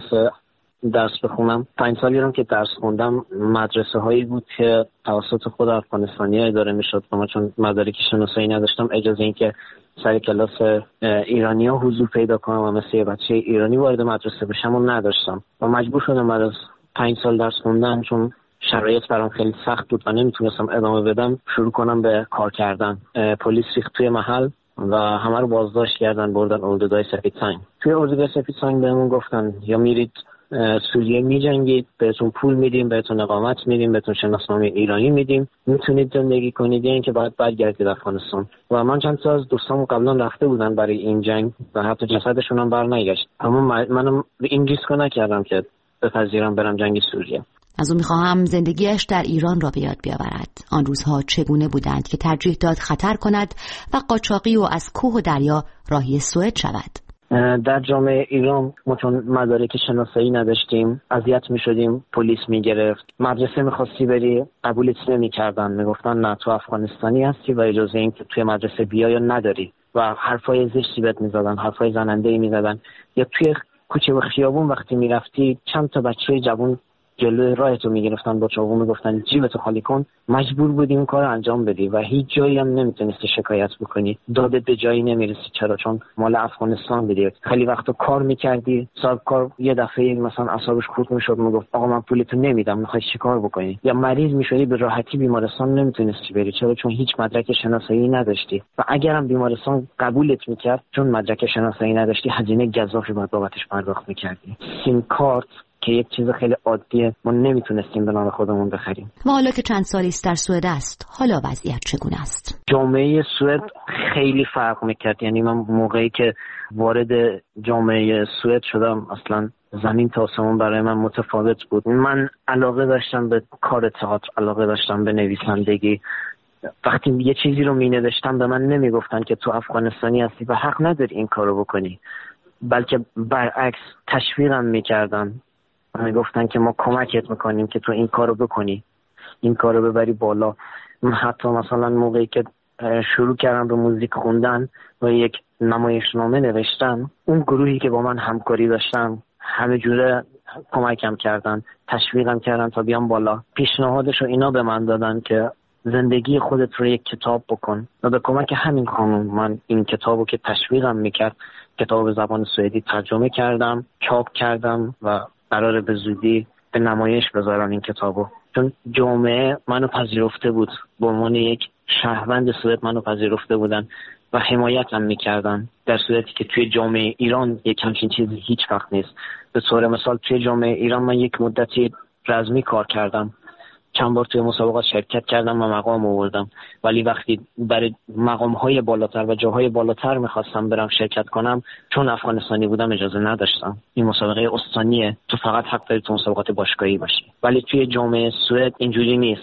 درس بخونم. 5 سالی هم که درس خوندم مدرسه هایی بود که توسط خود افغانستانی اداره میشد و من چون مدارک شناسایی نداشتم اجازه این که سر کلاس ایرانی ها حضور پیدا کنم و مثل بچه ایرانی وارد مدرسه بشم و نداشتم و مجبور شدم بعد از 5 سال درس خوندن، چون شرایط برام خیلی سخت بود و نمیتونستم ادامه بدم، شروع کنم به کار کردن. پلیس ریخت توی محل و همه رو بازداشت کردن، بردن اردوگاه سفید سنگ. توی اردوگاه سفید سنگ بهمون گفتن یا میرید سوریه میجنگید، بهتون پول میدیم، بهتون اقامت میدیم، بهتون شناسنامه ایرانی میدیم، میتونید زندگی کنید، یا اینکه باید برگردید افغانستان. و من چند تا از دوستام قبلا رفته بودن برای این جنگ و حتی جسدشون هم برنگشت، اما منم این ریسک نکردم که بپذیرم برم جنگ سوریه. از او میخواهم زندگیش در ایران را به یاد بیاورد. آن روزها چگونه بودند که ترجیح داد خطر کند و قاچاقی و از کوه و دریا راهی سوئد شود. در جامعه ایران ما چون مدارک شناسایی نداشتیم اذیت میشدیم، پلیس میگرفت. مدرسه میخواستی بری قبولت نمیکردن، میگفتن نه تو افغانستانی هستی و اجازه این که توی مدرسه بیای نداری و حرفای زشتی بهت میزدن، حرفای زننده‌ای میزدن. یا توی کوچه و خیابون وقتی میرفتی چند تا بچه جوان جلوی راهتو میگرفتن با چاقو میگفتن جیبتو خالی کن، مجبور بودی اون کارو انجام بدی و هیچ جایی هم نمیتونستی شکایت بکنی، دادت به جایی نمیرسی. چرا؟ چون مال افغانستان بودی. خیلی وقتا کار میکردی، صاحب کار یه دفعه مثلا اعصابش خورد میشد، میگفت آقا من پولتو نمیدم، میخوای چیکار بکنی؟ یا مریض میشدی به راحتی بیمارستان نمیتونستی بری. چرا؟ چون هیچ مدرک شناسایی نداشتی و اگرم بیمارستان قبولت میکرد چون مدرک شناسایی نداشتی هزینه گزافی باید بابتش پرداخت میکردی. سیم کارت که یک چیز خیلی عادیه ما نمیتونستیم به نام خودمون بخریم. و حالا که چند سالی است در سوئد است، حالا وضعیت چگونه است؟ جامعه سوئد خیلی فرق میکرد. یعنی من موقعی که وارد جامعه سوئد شدم اصلا زمین تا آسمون برای من متفاوت بود. من علاقه داشتم به کار تئاتر، علاقه داشتم به نویسندگی. وقتی یه چیزی رو مینوشتم به من نمیگفتن که تو افغانستانی هستی و حق نداری این کارو بکنی، بلکه برعکس تشویقم میکردن. میگفتن که ما کمکت میکنیم که تو این کارو بکنی، این کارو ببری بالا. من حتی مثلا موقعی که شروع کردم به موزیک خوندن و یک نمایشنامه نوشتم، اون گروهی که با من همکاری داشتن همه جوره کمکم کردن، تشویقم کردن تا بیام بالا. پیشنهادشو اینا به من دادن که زندگی خودت رو یک کتاب بکن و به کمک همین خانم من این کتابو که تشویقم میکرد، کتاب زبان سوئدی ترجمه کردم، چاپ کردم و قراره به زودی به نمایش بذارم این کتابو. چون جامعه منو پذیرفته بود، به عنوان یک شهروند سوئد منو پذیرفته بودن و حمایتم میکردن، در صورتی که توی جامعه ایران یک همچین چیزی هیچ وقت نیست. به طور مثال توی جامعه ایران من یک مدتی رزمی کار کردم، چند بار توی مسابقات شرکت کردم و مقام آوردم، ولی وقتی برای مقام‌های بالاتر و جاهای بالاتر می‌خواستم برم شرکت کنم، چون افغانستانی بودم اجازه نداشتم. این مسابقه استانیه، تو فقط حق داری تو مسابقات باشگاهی باشی. ولی توی جامعه سوئد اینجوری نیست.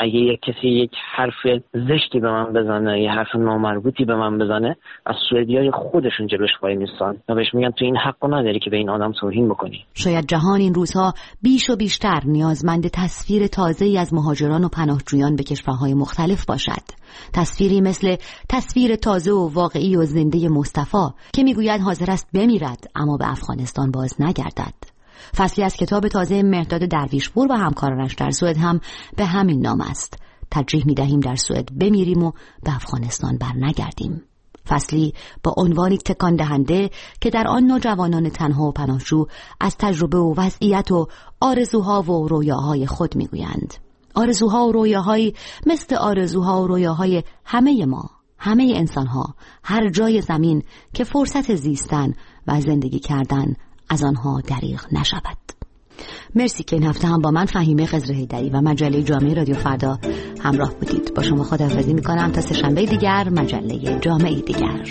اگه یک کسی یک حرف زشتی به من بزنه، یه حرف نامربوطی به من بزنه، از سوئدیای خودشون جلوش وای میستن و بهش میگن تو این حقو نداری که به این آدم توهین بکنی. شاید جهان این روزها بیش و بیشتر نیازمند تصویر تازه‌ای از مهاجران و پناهجویان به کشورهای مختلف باشد. تصویری مثل تصویر تازه و واقعی و زنده مصطفی که میگوید حاضر است بمیرد اما به افغانستان باز نگردد. فصلی از کتاب تازه مهرداد درویشپور و همکارانش در سوئد هم به همین نام است. ترجیح می‌دهیم در سوئد بمیریم و به افغانستان برنگردیم. فصلی با عنوانی تکان دهنده که در آن نوجوانان تنها و پناهجو از تجربه و وضعیت و آرزوها و رویاهای خود میگویند. آرزوها و رویاهایی مثل آرزوها و رویاهای همه ما، همه انسانها، هر جای زمین که فرصت زیستن و زندگی کردن از آنها دریغ نشود. مرسی که این هفته هم با من فهیمه خضر حیدری و مجله جامعه رادیو فردا همراه بودید. با شما خداحافظی میکنم تا سه‌شنبه دیگر، مجله جامعه دیگر.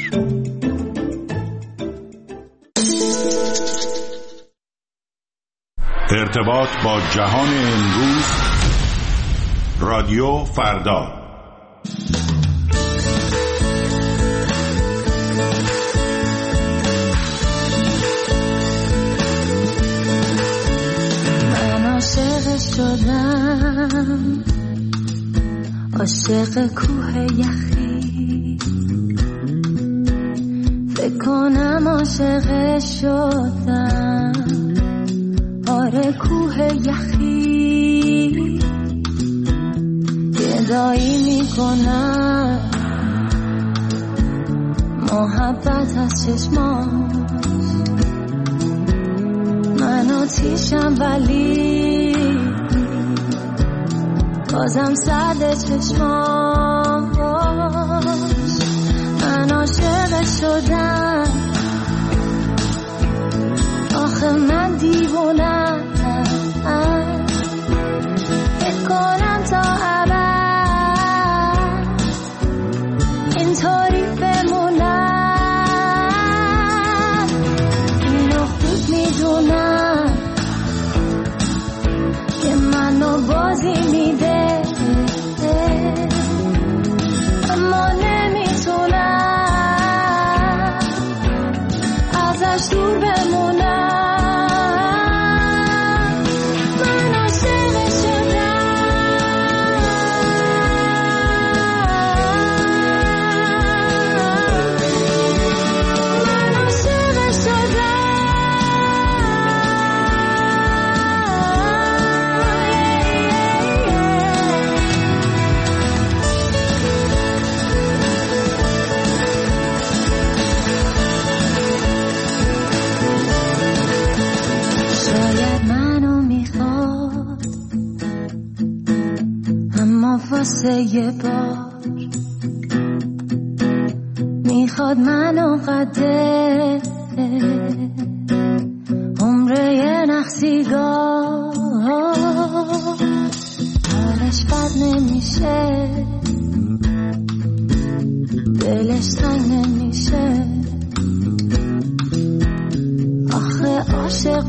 ارتباط با جهان امروز، رادیو فردا. عاشق شدم، عاشق کوه یخی، فکر کنم عاشق شدم، آره کوه یخی، گدایی میکنم محبت از چشماش، من آتیشم ولی بازم سرد چشماش، من عاشق شدم، آخه من دیوونم، فکر کنم تا ابد اینطوری بمونم، اینو خوب میدونم که منو بازی میده، اما نمیتونم ازش دور بمونم. من عاشق واسه یه بار میخواد منو قده عمره یه نخسیگاه، حالش بد نمیشه، دلش تنگ نمیشه، آخه عاشق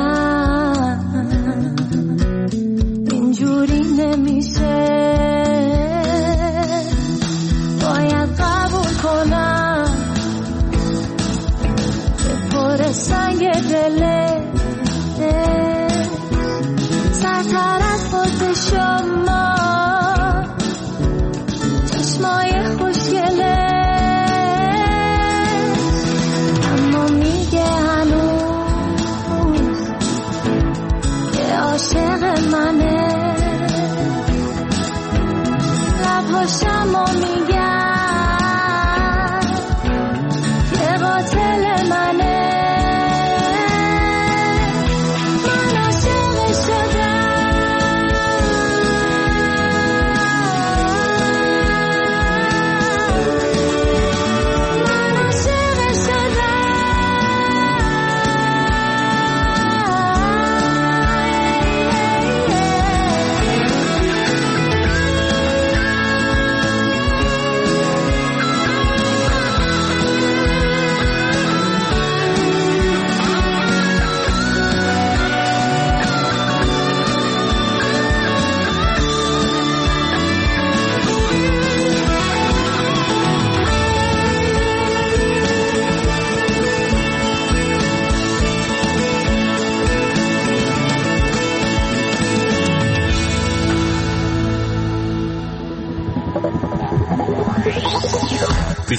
بودم اینجوری نمیشه، باید قبول کنم که پر سنگ دله، سرتر از خود شما چشمای خوشگله، اما میگه هنوز که عاشق منه، لبهاشمو میگن که قاتل منه، من عاشق شدم، من عاشق شدم.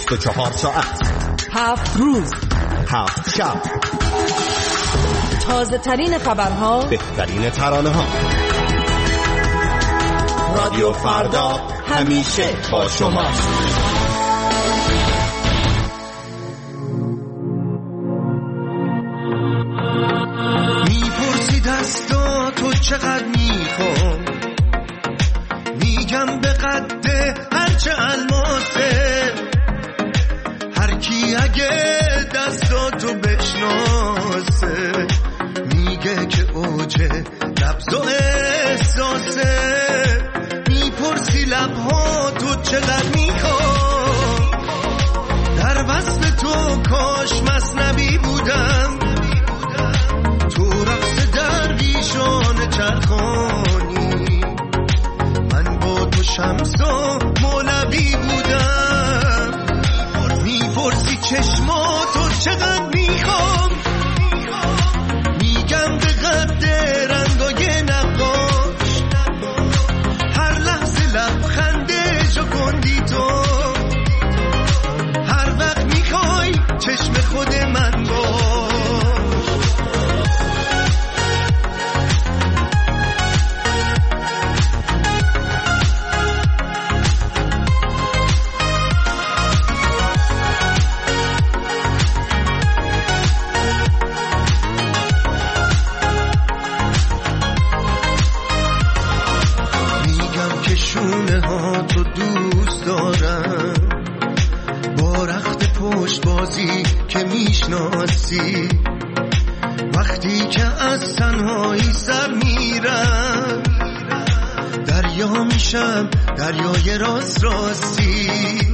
24 ساعت، 7 روز، 7 شب، تازه ترین خبرها، بهترین ترانه ها. رادیو فردا همیشه با شماست. میپرسی دستا تو چقدر میخوام، میگم به قد هرچه الماسه. هر کی اگه دستاتو بشناسه میگه که اوجه نبض و احساسه. میپرسی لبها تو چقدر میخوام، در وصف تو کاش مثنوی بودم. تو رقص درویشان چرخانی، من با تو شمس و مولوی بودم. میپرسی چشماتو چقدر میخوام، میگم به قد رنگای نقاش. هر لحظه لبخنده جوگندی تو، هر وقت میخوای چشم خود من باش. شونه ها تو دوست دارم، با رخت پشت بازی که میشناسی. وقتی که از تنهایی سر میرم، دریا میشم دریای راست راستی.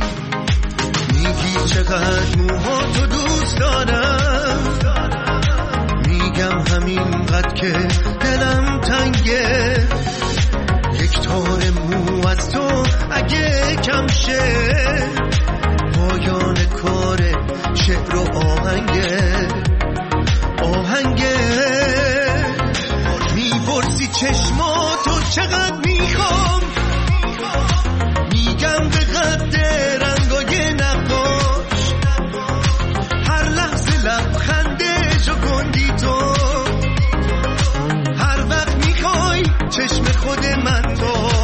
میگی چقدر موها تو دوست دارم، میگم همینقدر که دلم تنگه. یک تار مو از تو اگه کم شه، پایان کار شعر و آهنگه. میپرسی چشماتو چقدر میخوام، میگم به قد رنگای نقاش. هر لحظه لبخنده جوگندی تو، هر وقت میخوای چشم خود من باش.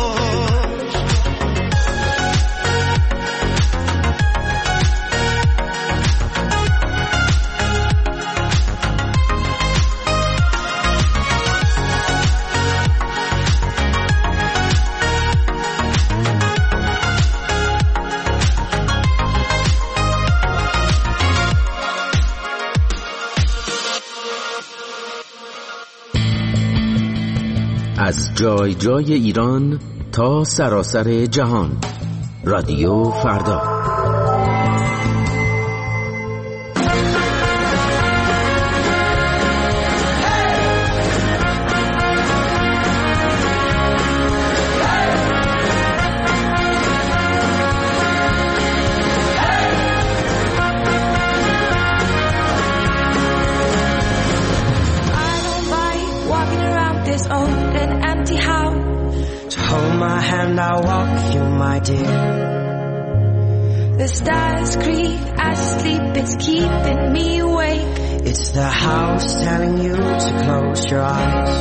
از جای جای ایران تا سراسر جهان، رادیو فردا. The stars creep as you sleep, it's keeping me awake. It's the house telling you to close your eyes.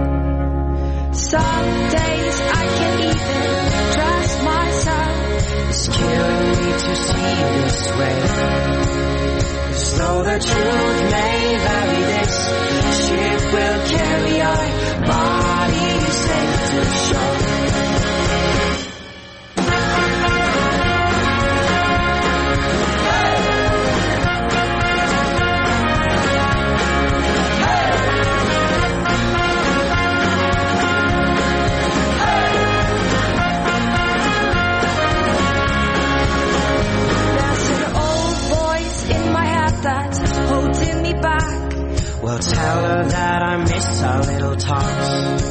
Some days I can't even trust myself. It's killing me to see you this way. 'Cause though the truth may vary, this ship will carry our bodies safe to shore. Well, tell her that I miss our little talks.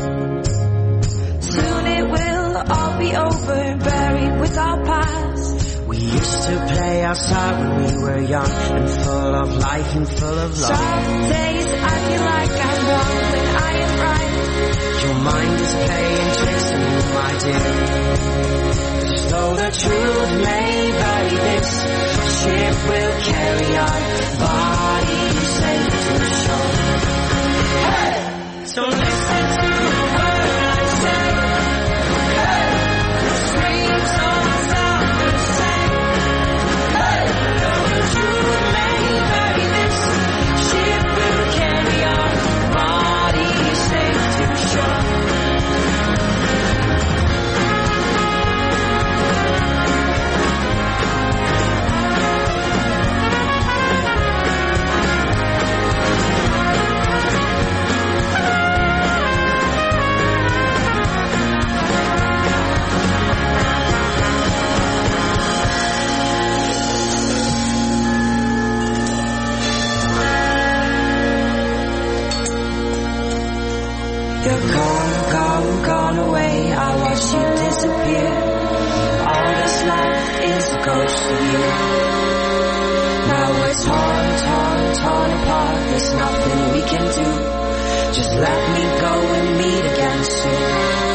Soon it will all be over, buried with our past. We used to play outside when we were young and full of life and full of love. Some days I feel like I'm wrong when I am right. Your mind is playing tricks on you, my dear. 'Cause though the truth may vary, this will carry our bodies safe to shore. Hey! So listen to the word I say. Hey! The streams all sound the same. Hey! Though the truth may vary, this ship will carry our bodies safe to shore. You're gone away. I watched you disappear. All that's left is a ghost of you. Now we're torn apart. There's nothing we can do. Just let me go and meet again soon.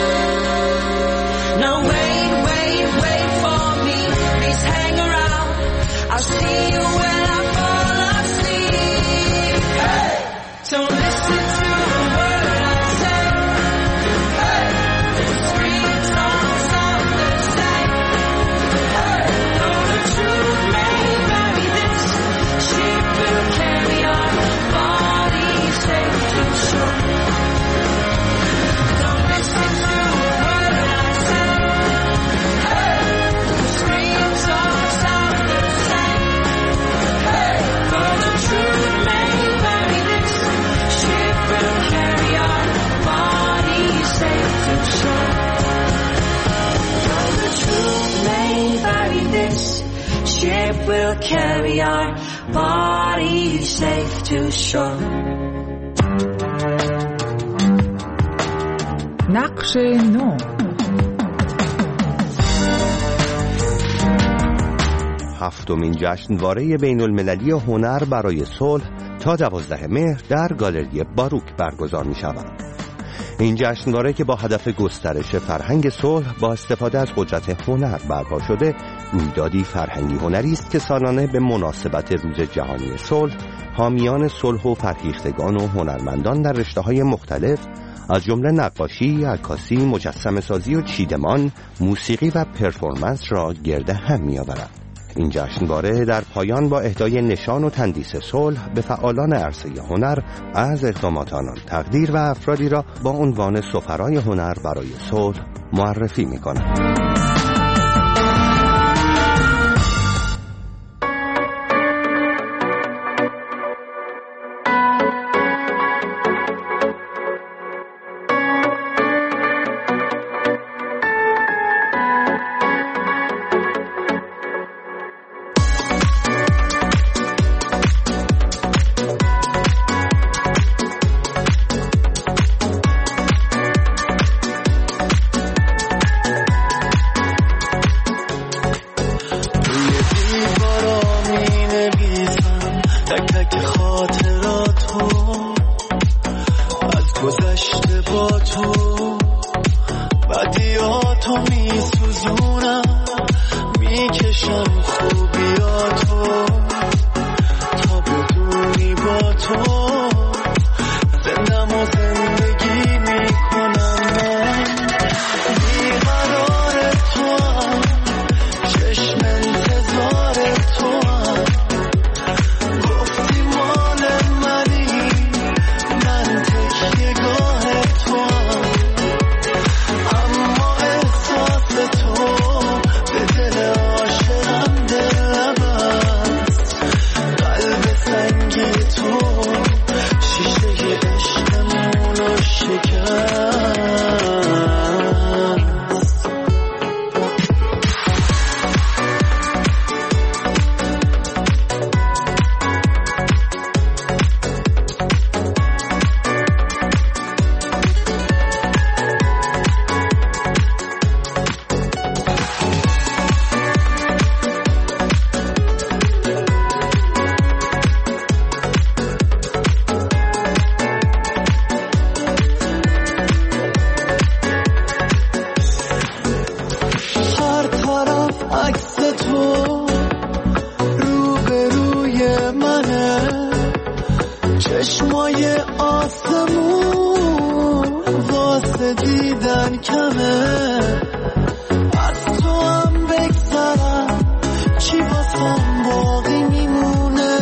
Now wait for me. Please hang around. I'll see you when I fall asleep. Hey! Don't listen to the word I say. Hey! The streets all sound the same. Hey! Though the truth may vary, this ship will carry our bodies safe to shore. Don't listen to the word I say. Hey! The streets all sound the same. Hey! Though the truth may vary, this ship will carry our bodies safe to shore. Though the truth may vary, this ship will carry our bodies safe to shore. نقش نو. هفتمین جشنواره بین المللی هنر برای صلح تا 12 مهر در گالری باروک برگزار می شود. این جشنواره که با هدف گسترش فرهنگ صلح با استفاده از قدرت هنر برپا شده، رویدادی فرهنگی هنری است که سالانه به مناسبت روز جهانی صلح حامیان صلح و فرهیختگان و هنرمندان در رشته‌های مختلف از جمله نقاشی، عکاسی، مجسمه سازی و چیدمان، موسیقی و پرفورمنس را گرد هم می‌آورد. این جشنواره در پایان با اهدای نشان و تندیس صلح به فعالان عرصه هنر از اقدامات آنان تقدیر و افرادی را با عنوان سفرای هنر برای صلح معرفی می‌کند. Under واسمون واسه دیدن کمه از تو هم بگذرم چی واسم باقی میمونه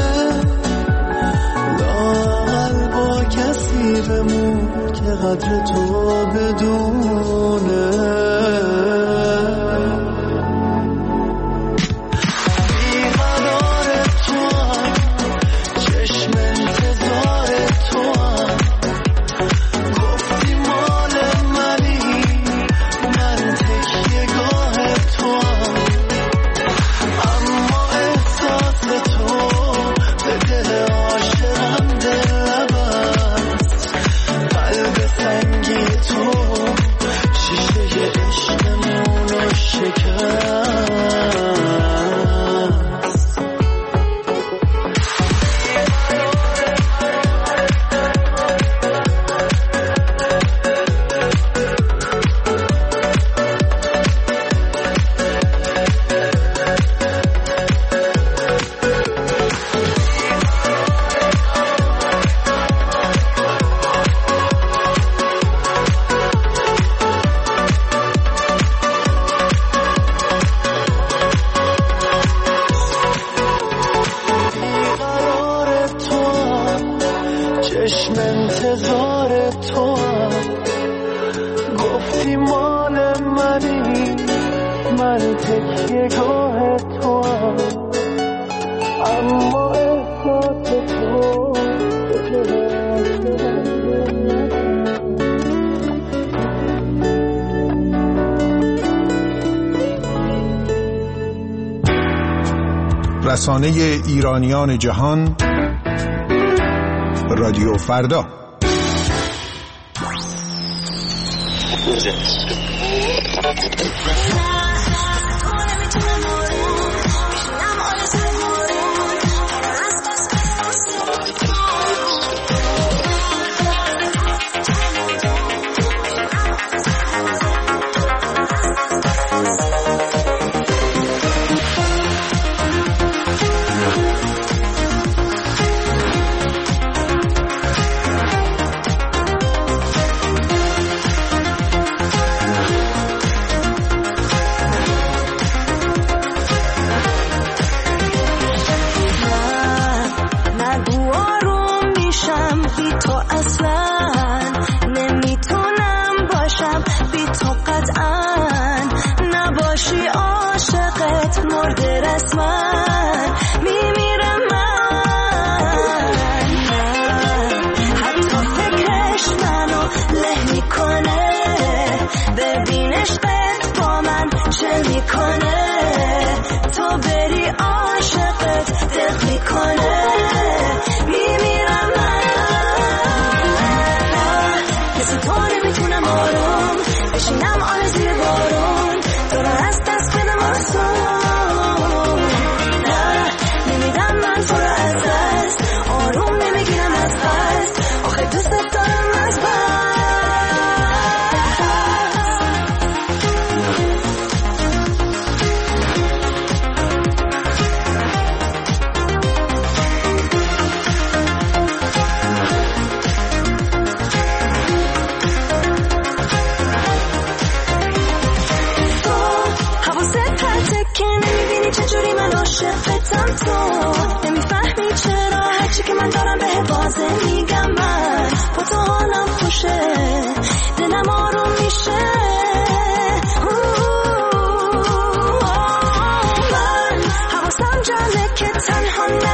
لاغل با کسی بمون که قدر تو بدونه رسانه ایرانیان جهان رادیو فردا.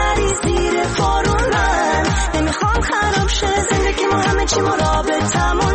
چی مرابطمون